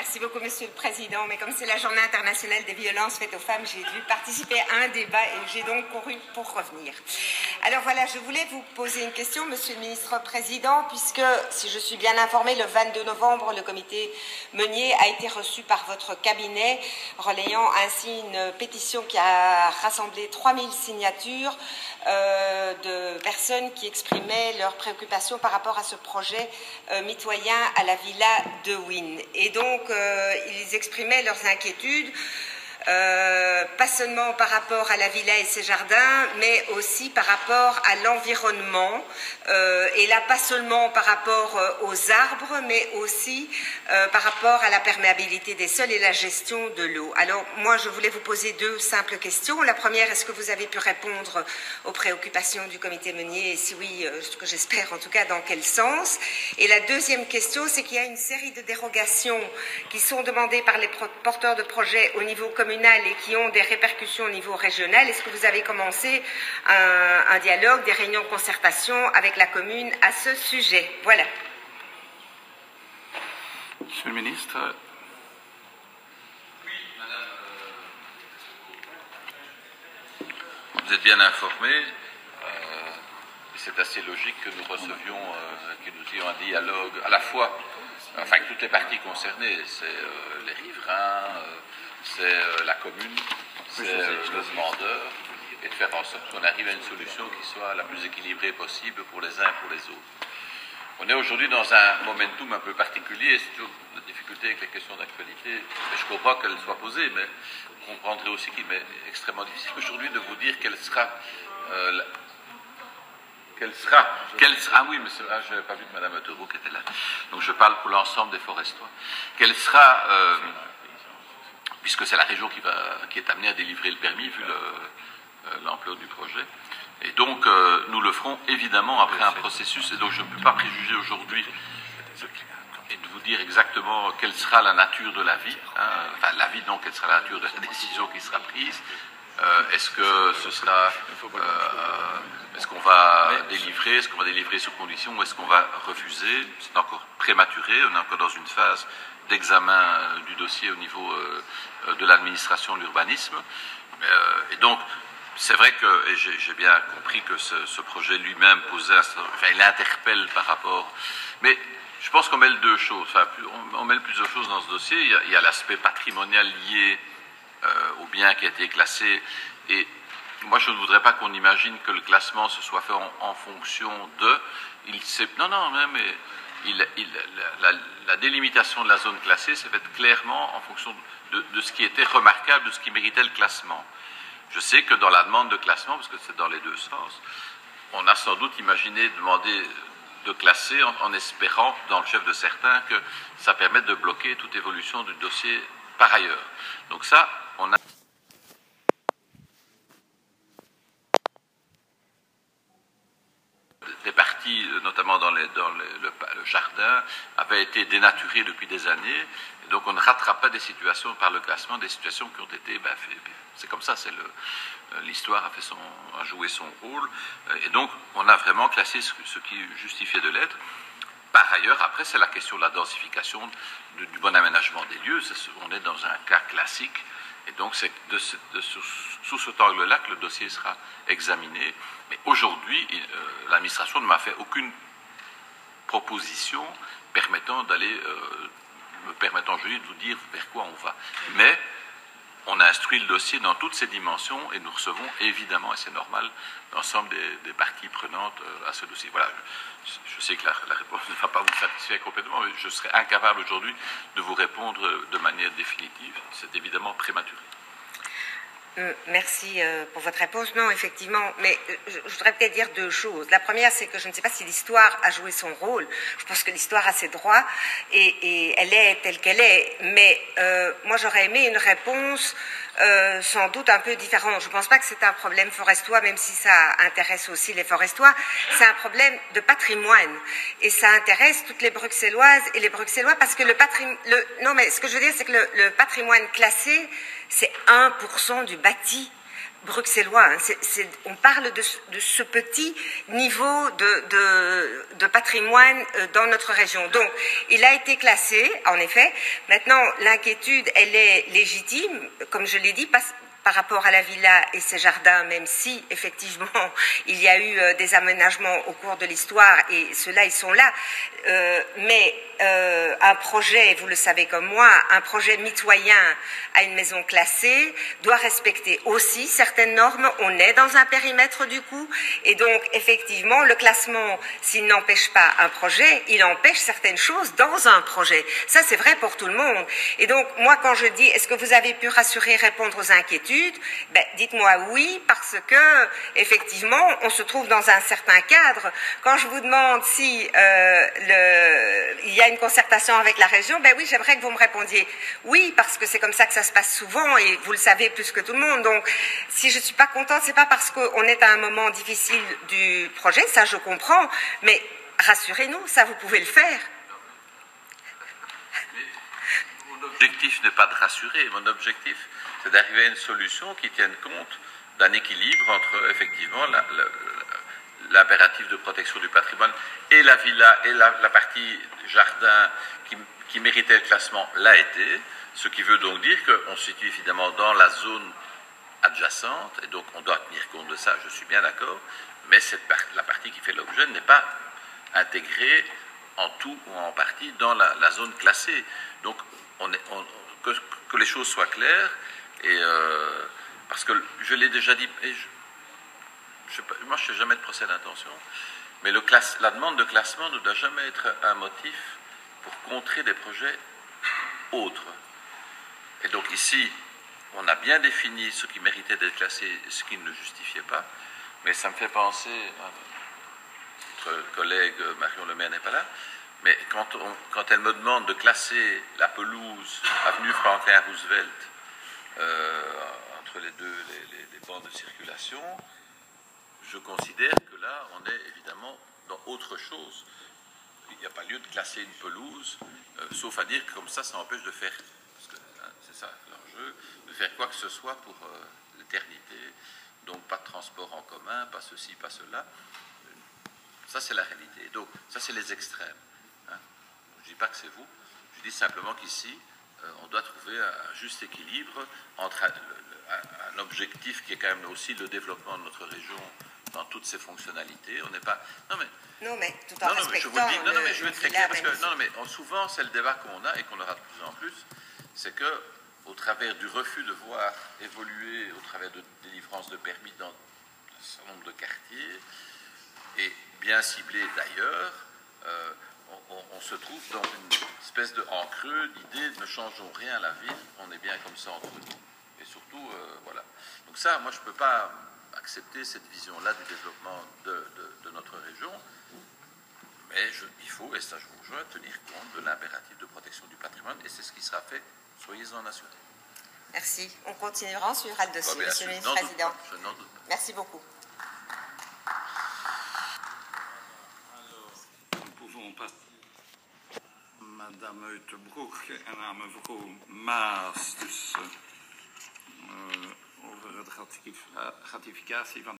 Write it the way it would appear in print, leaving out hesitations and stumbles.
Merci beaucoup, Monsieur le Président. Mais comme c'est la Journée internationale des violences faites aux femmes, j'ai dû participer à un débat et j'ai donc couru pour revenir. Alors voilà, je voulais vous poser une question, Monsieur le Ministre-Président, puisque, si je suis bien informée, le 22 novembre, le comité Meunier a été reçu par votre cabinet, relayant ainsi une pétition qui a rassemblé 3000 signatures de personnes qui exprimaient leurs préoccupations par rapport à ce projet mitoyen à la villa de Wynn. Et donc, ils exprimaient leurs inquiétudes, pas seulement par rapport à la villa et ses jardins, mais aussi par rapport à l'environnement, et là pas seulement par rapport aux arbres, mais aussi par rapport à la perméabilité des sols et la gestion de l'eau. Alors moi je voulais vous poser deux simples questions. La première, est-ce que vous avez pu répondre aux préoccupations du comité Meunier, et si oui, ce que j'espère en tout cas, dans quel sens? Et la deuxième question, c'est qu'il y a une série de dérogations qui sont demandées par les porteurs de projets au niveau communal et qui ont des répercussions au niveau régional. Est-ce que vous avez commencé un dialogue, des réunions de concertation avec la commune à ce sujet? Voilà. Monsieur le ministre. Oui, madame. Vous êtes bien informé. C'est assez logique que nous recevions, que nous ayons un dialogue à la fois, enfin avec toutes les parties concernées, c'est les riverains, c'est la commune, c'est le demandeur, et de faire en sorte qu'on arrive à une solution qui soit la plus équilibrée possible pour les uns et pour les autres. On est aujourd'hui dans un momentum un peu particulier, et c'est toujours la difficulté avec les questions d'actualité. Je comprends qu'elles soient posées, mais vous comprendrez aussi qu'il m'est extrêmement difficile aujourd'hui de vous dire quelle sera ah oui, mais je n'avais pas vu que Mme Autoroux qui était là. Donc je parle pour l'ensemble des forestois. Quelle sera, puisque c'est la région qui est amenée à délivrer le permis, vu l'ampleur du projet. Et donc, nous le ferons évidemment après un processus, et donc je ne peux pas préjuger aujourd'hui et de vous dire exactement quelle sera la nature de l'avis, enfin l'avis, donc quelle sera la nature de la décision qui sera prise. Est-ce que ce sera, est-ce qu'on va délivrer, est-ce qu'on va délivrer sous condition, ou est-ce qu'on va refuser? C'est encore prématuré, on est encore dans une phase d'examen du dossier au niveau de l'administration de l'urbanisme. Et donc, c'est vrai que, et j'ai bien compris que ce projet lui-même posait, enfin, il interpelle par rapport, mais je pense qu'on mêle deux choses, enfin, on mêle plusieurs choses dans ce dossier. Il y a l'aspect patrimonial lié au bien qui a été classé, et moi je ne voudrais pas qu'on imagine que le classement se soit fait en fonction de, la délimitation de la zone classée s'est faite clairement en fonction de ce qui était remarquable, de ce qui méritait le classement. Je sais que dans la demande de classement, parce que c'est dans les deux sens, on a sans doute imaginé demander de classer en espérant, dans le chef de certains, que ça permette de bloquer toute évolution du dossier par ailleurs. Donc ça, on a... Des parties, notamment dans le jardin, avaient été dénaturées depuis des années. Et donc on ne rattrape pas des situations par le classement, des situations qui ont été... c'est comme ça, l'histoire a joué son rôle. Et donc on a vraiment classé ce qui justifiait de l'être. Par ailleurs, après, c'est la question de la densification, du bon aménagement des lieux. On est dans un cas classique. Et donc, c'est sous cet angle-là que le dossier sera examiné. Mais aujourd'hui, l'administration ne m'a fait aucune proposition permettant me permettant aujourd'hui de vous dire vers quoi on va. Mais on a instruit le dossier dans toutes ses dimensions et nous recevons évidemment, et c'est normal, l'ensemble des parties prenantes à ce dossier. Voilà, je sais que la réponse ne va pas vous satisfaire complètement, mais je serais incapable aujourd'hui de vous répondre de manière définitive. C'est évidemment prématuré. Merci pour votre réponse. Non, effectivement, mais je voudrais peut-être dire deux choses. La première, c'est que je ne sais pas si l'histoire a joué son rôle. Je pense que l'histoire a ses droits et elle est telle qu'elle est. Mais moi, j'aurais aimé une réponse sans doute un peu différente. Je ne pense pas que c'est un problème forestois, même si ça intéresse aussi les forestois. C'est un problème de patrimoine. Et ça intéresse toutes les Bruxelloises et les Bruxellois parce que non, mais ce que je veux dire, c'est que le patrimoine classé, c'est 1% du bâti. bruxellois. Hein. On parle de ce petit niveau de patrimoine dans notre région. Donc, il a été classé, en effet. Maintenant, l'inquiétude, elle est légitime, comme je l'ai dit, par rapport à la villa et ses jardins, même si, effectivement, il y a eu des aménagements au cours de l'histoire, et ceux-là, ils sont là. Mais un projet, vous le savez comme moi, un projet mitoyen à une maison classée doit respecter aussi certaines normes. On est dans un périmètre du coup, et donc, effectivement, le classement, s'il n'empêche pas un projet, il empêche certaines choses dans un projet. Ça, c'est vrai pour tout le monde. Et donc, moi, quand je dis, est-ce que vous avez pu rassurer, répondre aux inquiétudes, ben, dites-moi oui, parce que, effectivement, on se trouve dans un certain cadre. Quand je vous demande si il y a une concertation avec la région, ben oui, j'aimerais que vous me répondiez oui, parce que c'est comme ça que ça se passe souvent, et vous le savez plus que tout le monde. Donc, si je ne suis pas contente, c'est pas parce qu'on est à un moment difficile du projet, ça je comprends, mais rassurez-nous, ça vous pouvez le faire. Mon objectif n'est pas de rassurer, mon objectif c'est d'arriver à une solution qui tienne compte d'un équilibre entre effectivement l'impératif de protection du patrimoine et la villa et la partie jardin qui méritait le classement l'a été, ce qui veut donc dire qu'on se situe évidemment dans la zone adjacente, et donc on doit tenir compte de ça, je suis bien d'accord, mais la partie qui fait l'objet n'est pas intégrée en tout ou en partie dans la zone classée. Donc que les choses soient claires, et parce que je l'ai déjà dit, et moi je ne fais jamais de procès d'intention, mais la demande de classement ne doit jamais être un motif pour contrer des projets autres. Et donc ici, on a bien défini ce qui méritait d'être classé et ce qui ne le justifiait pas, mais ça me fait penser, notre collègue Marion Lemaire n'est pas là, mais quand elle me demande de classer la pelouse avenue Franklin Roosevelt entre les bancs de circulation, je considère que là, on est évidemment dans autre chose. Il n'y a pas lieu de classer une pelouse, sauf à dire que comme ça empêche de faire, parce que c'est ça l'enjeu, de faire quoi que ce soit pour l'éternité. Donc pas de transport en commun, pas ceci, pas cela. Ça, c'est la réalité. Donc, ça, c'est les extrêmes. Hein. Je ne dis pas que c'est vous, je dis simplement qu'ici, on doit trouver un juste équilibre entre un objectif qui est quand même aussi le développement de notre région dans toutes ses fonctionnalités. On n'est pas... Non, mais tout en respectant je vais être très clair, parce que souvent, c'est le débat qu'on a et qu'on aura de plus en plus, c'est que au travers du refus de voir évoluer, au travers de délivrance de permis dans un certain nombre de quartiers, et bien ciblés d'ailleurs, on se trouve dans une espèce de en creux d'idée ne changeons rien à la ville, on est bien comme ça entre nous. Et surtout, voilà. Donc ça, moi, je ne peux pas accepter cette vision-là du développement de notre région, mais il faut, et ça je vous rejoins, tenir compte de l'impératif de protection du patrimoine, et c'est ce qui sera fait, soyez-en assurés. Merci. On continuera, on suivra le dossier, Monsieur le ministre président. Je n'en doute pas. Merci beaucoup. Madame Uitenbroek en aan mevrouw Maas, dus over de ratificatie van